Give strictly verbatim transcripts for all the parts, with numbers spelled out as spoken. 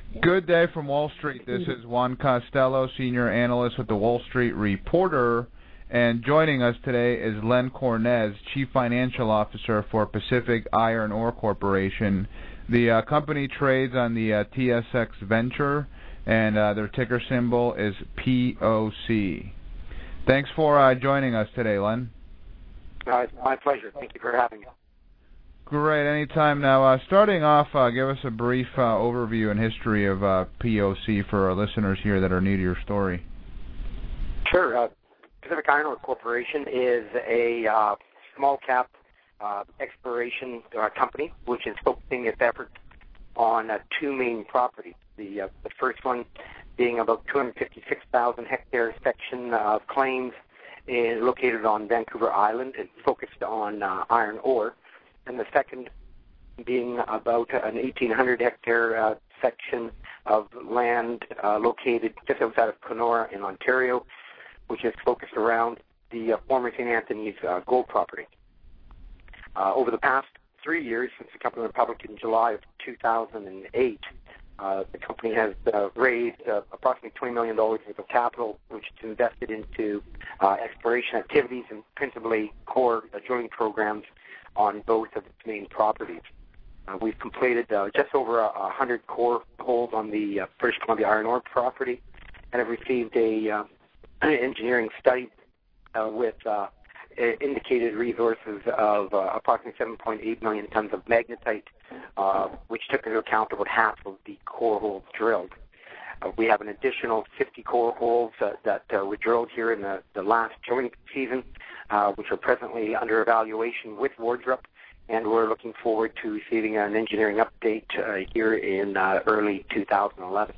Good day from Wall Street. This is Juan Costello, Senior Analyst with the Wall Street Reporter. And joining us today is Len Cornez, Chief Financial Officer for Pacific Iron Ore Corporation. The uh, company trades on the uh, T S X Venture, and uh, their ticker symbol is P O C. Thanks for uh, joining us today, Len. Uh, it's my pleasure. Thank you for having me. Great, anytime. Now, uh, starting off, uh, give us a brief uh, overview and history of uh, P O C for our listeners here that are new to your story. Sure. Uh, Pacific Iron Ore Corporation is a uh, small-cap uh, exploration uh, company which is focusing its efforts on uh, two main properties. The, uh, the first one being about two hundred fifty-six thousand hectare section of claims is located on Vancouver Island and focused on uh, iron ore. And the second being about an eighteen hundred hectare uh, section of land uh, located just outside of Kenora in Ontario, which is focused around the uh, former Saint Anthony's uh, gold property. Uh, over the past three years, since the company went public in July of two thousand eight, uh, the company has uh, raised uh, approximately twenty million dollars worth of capital, which is invested into uh, exploration activities and principally core uh, drilling programs on both of its main properties. Uh, we've completed uh, just over a, a hundred core holes on the uh, British Columbia iron ore property, and have received a uh, engineering study uh, with uh, indicated resources of uh, approximately seven point eight million tons of magnetite, uh, which took into account about half of the core holes drilled. Uh, we have an additional fifty core holes uh, that uh, were drilled here in the, the last drilling season, uh, which are presently under evaluation with Wardrop, and we're looking forward to receiving an engineering update uh, here in uh, early two thousand eleven.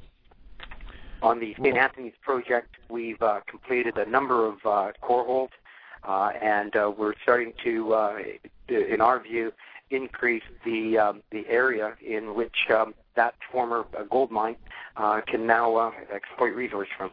On the Saint Anthony's project, we've uh, completed a number of uh, core holes, uh, and uh, we're starting to, uh, in our view, increase the um, the area in which um, that former uh, gold mine uh, can now uh, exploit resource from.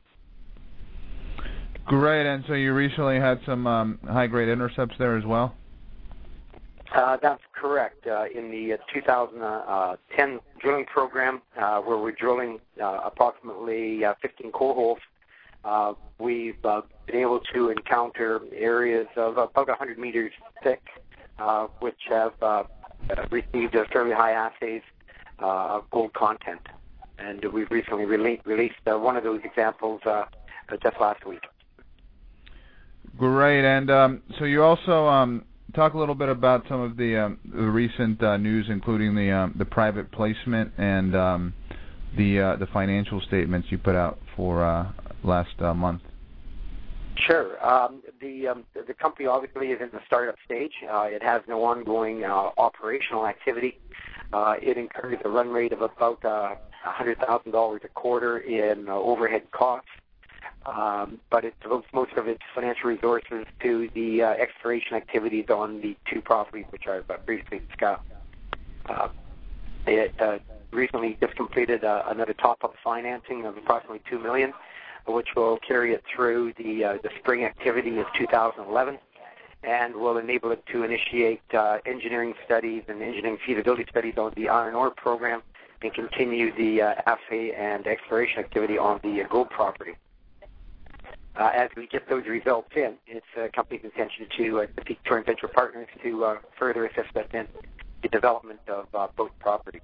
Great, and so you recently had some um, high-grade intercepts there as well? Uh, that's correct. Uh, in the uh, two thousand ten drilling program, uh, where we're drilling uh, approximately uh, fifteen core holes, uh, we've uh, been able to encounter areas of about one hundred meters thick, uh, which have uh, received a fairly high assays uh, of gold content. And we've recently rele- released uh, one of those examples uh, just last week. Great, and um, so you also um, talk a little bit about some of the, um, the recent uh, news, including the um, the private placement and um, the uh, the financial statements you put out for uh, last uh, month. Sure. Um, the um, the company obviously is in the startup stage. Uh, it has no ongoing uh, operational activity. Uh, it incurs a run rate of about uh, one hundred thousand dollars a quarter in uh, overhead costs. Um, but it devotes most of its financial resources to the uh, exploration activities on the two properties which I've uh, briefly discussed. Uh, it uh, recently just completed uh, another top-up financing of approximately two million dollars, which will carry it through the uh, the spring activity of two thousand eleven, and will enable it to initiate uh, engineering studies and engineering feasibility studies on the iron ore program, and continue the uh, assay and exploration activity on the uh, gold property. Uh, as we get those results in, it's the company's intention to uh, seek joint venture partners to uh, further assist us in the development of uh, both properties.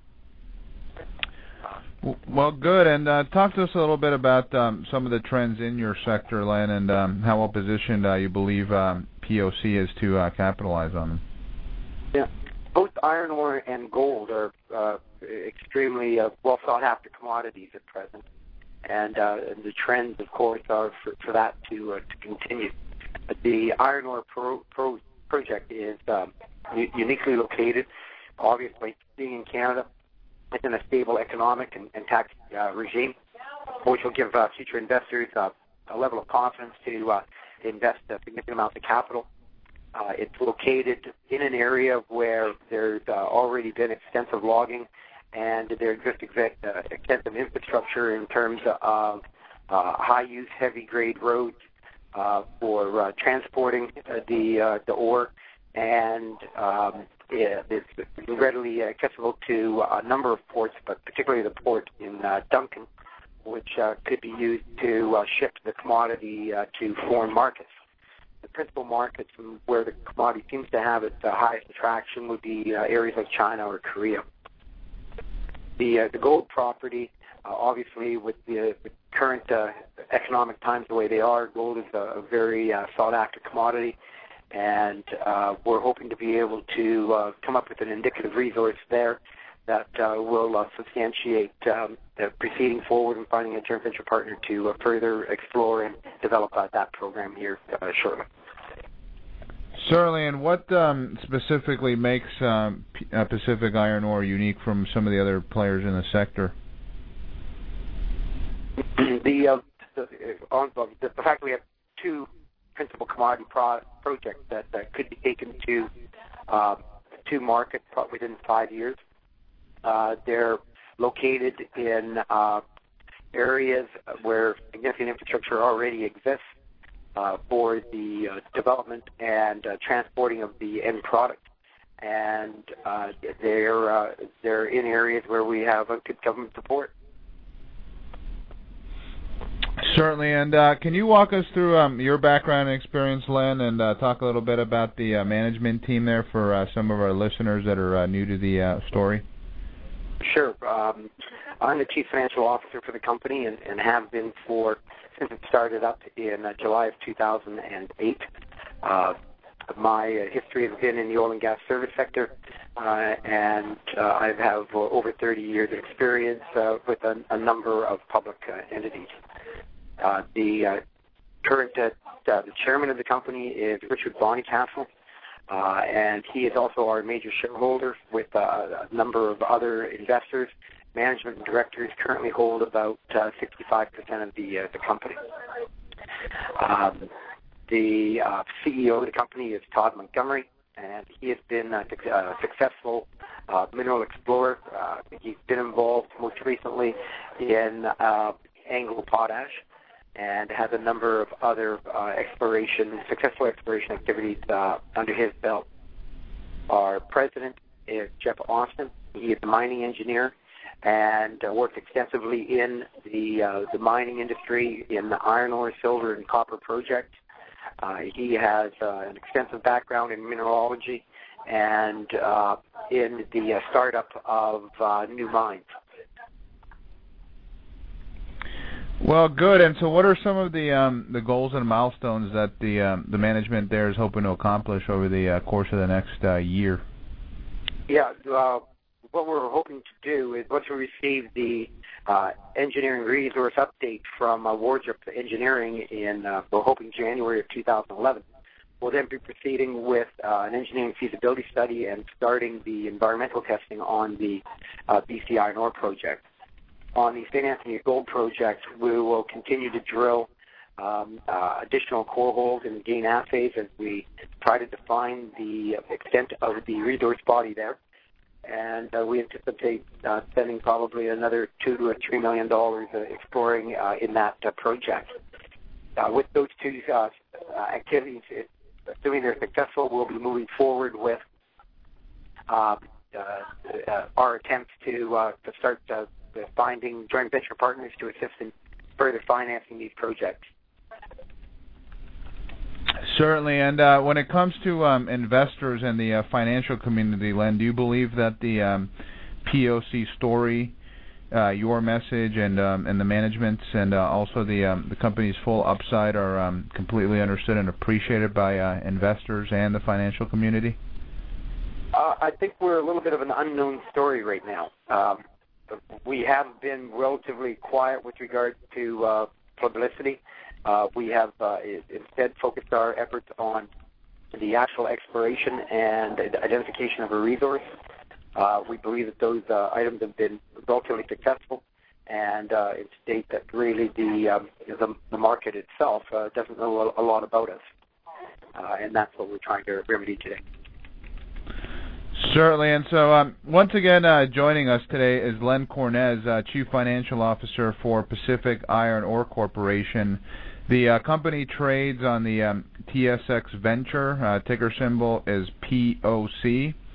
Well, good. And uh, talk to us a little bit about um, some of the trends in your sector, Len, and um, how well positioned uh, you believe um, P O C is to uh, capitalize on them. Yeah, both iron ore and gold are uh, extremely uh, well sought after commodities at present. And, uh, and the trends, of course, are for, for that to uh, to continue. The iron ore pro, pro project is um, u- uniquely located, obviously, being in Canada, within a stable economic and, and tax uh, regime, which will give uh, future investors uh, a level of confidence to uh, invest a significant amount of capital. Uh, it's located in an area where there's uh, already been extensive logging, and there exists exec- uh, extensive infrastructure in terms of uh, high-use, heavy-grade roads uh, for uh, transporting uh, the uh, the ore, and um, is readily accessible to a number of ports, but particularly the port in uh, Duncan, which uh, could be used to uh, ship the commodity uh, to foreign markets. The principal markets where the commodity seems to have its uh, highest attraction would be uh, areas like China or Korea. The, uh, the gold property, uh, obviously with the, the current uh, economic times the way they are, gold is a, a very uh, sought-after commodity, and uh, we're hoping to be able to uh, come up with an indicative resource there that uh, will uh, substantiate um, the proceeding forward and finding a joint venture partner to uh, further explore and develop uh, that program here uh, shortly. Certainly, and what um, specifically makes um, P- uh, Pacific Iron Ore unique from some of the other players in the sector? the, uh, the, on, the, the fact that we have two principal commodity pro- projects that, that could be taken to uh, two markets within five years. Uh, they're located in uh, areas where significant infrastructure already exists uh, for the uh, development and uh, transporting of the end product, and uh, they're uh, they're in areas where we have a good government support. Certainly, and uh, can you walk us through um, your background and experience, Len, and uh, talk a little bit about the uh, management team there for uh, some of our listeners that are uh, new to the uh, story? Sure. Um, I'm the Chief Financial Officer for the company and, and have been for since it started up in uh, July of two thousand eight. Uh, my uh, history has been in the oil and gas service sector, uh, and uh, I have uh, over thirty years of experience uh, with a, a number of public uh, entities. Uh, the uh, current uh, uh, the chairman of the company is Richard Bonnycastle. Uh, and he is also our major shareholder with uh, a number of other investors. Management and directors currently hold about uh, sixty-five percent of the uh, the company. Um, the uh, C E O of the company is Todd Montgomery, and he has been a uh, successful uh, mineral explorer. Uh, he's been involved most recently in uh, Anglo Potash, and has a number of other uh, exploration, successful exploration activities uh, under his belt. Our president is Jeff Austin. He is a mining engineer and uh, worked extensively in the uh, the mining industry in the iron ore, silver, and copper projects. Uh, he has uh, an extensive background in mineralogy and uh, in the uh, startup of uh, new mines. Well, good. And so, what are some of the um, the goals and milestones that the um, the management there is hoping to accomplish over the uh, course of the next uh, year? Yeah, uh, what we're hoping to do is once we receive the uh, engineering resource update from uh, Wardrop Engineering in uh, we're hoping January of two thousand eleven, we'll then be proceeding with uh, an engineering feasibility study and starting the environmental testing on the uh, B C Iron Ore project. On the Saint Anthony Gold project, we will continue to drill um, uh, additional core holes and gain assays as we try to define the extent of the resource body there. And uh, we anticipate uh, spending probably another two to three million dollars uh, exploring uh, in that uh, project. Uh, with those two uh, activities, it, assuming they're successful, we'll be moving forward with uh, uh, uh, our attempts to uh, to start. Uh, finding joint venture partners to assist in further financing these projects. Certainly, and uh, when it comes to um, investors and the uh, financial community, Len, do you believe that the um, P O C story, uh, your message, and um, and the management's and uh, also the um, the company's full upside are um, completely understood and appreciated by uh, investors and the financial community? Uh, I think we're a little bit of an unknown story right now. Um, We have been relatively quiet with regard to uh, publicity. Uh, we have uh, instead focused our efforts on the actual exploration and identification of a resource. Uh, we believe that those uh, items have been relatively successful, and uh, it states that really the um, the, the market itself uh, doesn't know a lot about us, uh, and that's what we're trying to remedy today. Certainly, and so um, once again uh, joining us today is Len Cornez, uh, Chief Financial Officer for Pacific Iron Ore Corporation. The uh, company trades on the um, T S X Venture. Uh, ticker symbol is P O C.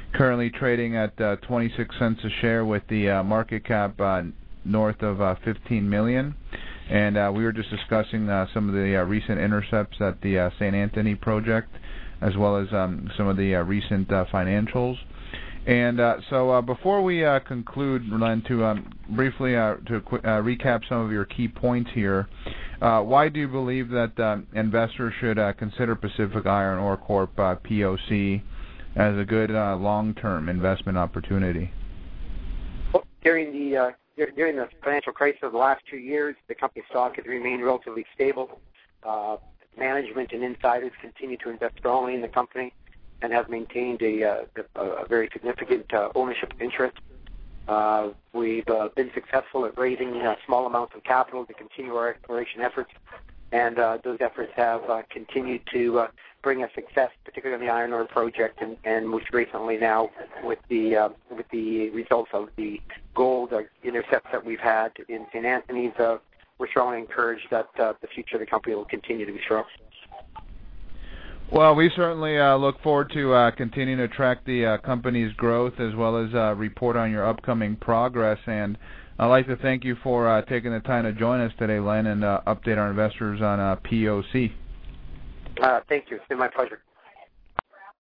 currently trading at uh, twenty-six cents a share with the uh, market cap uh, north of uh, fifteen million dollars. And uh, we were just discussing uh, some of the uh, recent intercepts at the uh, Saint Anthony project, as well as um, some of the uh, recent uh, financials. And uh, so uh, before we uh, conclude, Len, to um, briefly uh, to qu- uh, recap some of your key points here, uh, why do you believe that uh, investors should uh, consider Pacific Iron Ore Corp, uh, P O C, as a good uh, long-term investment opportunity? Well, during the uh, during the financial crisis of the last two years, the company's stock has remained relatively stable. Uh, management and insiders continue to invest strongly in the company and have maintained a, uh, a very significant uh, ownership interest. Uh, we've uh, been successful at raising uh, small amounts of capital to continue our exploration efforts, and uh, those efforts have uh, continued to uh, bring us success, particularly on the iron ore project, and, and most recently now with the uh, with the results of the gold uh, intercepts that we've had in Saint Anthony's. Uh, we're strongly encouraged that uh, the future of the company will continue to be strong. Well, we certainly uh, look forward to uh, continuing to track the uh, company's growth as well as uh, report on your upcoming progress. And I'd like to thank you for uh, taking the time to join us today, Len, and uh, update our investors on uh, P O C. Uh, thank you. It's been my pleasure.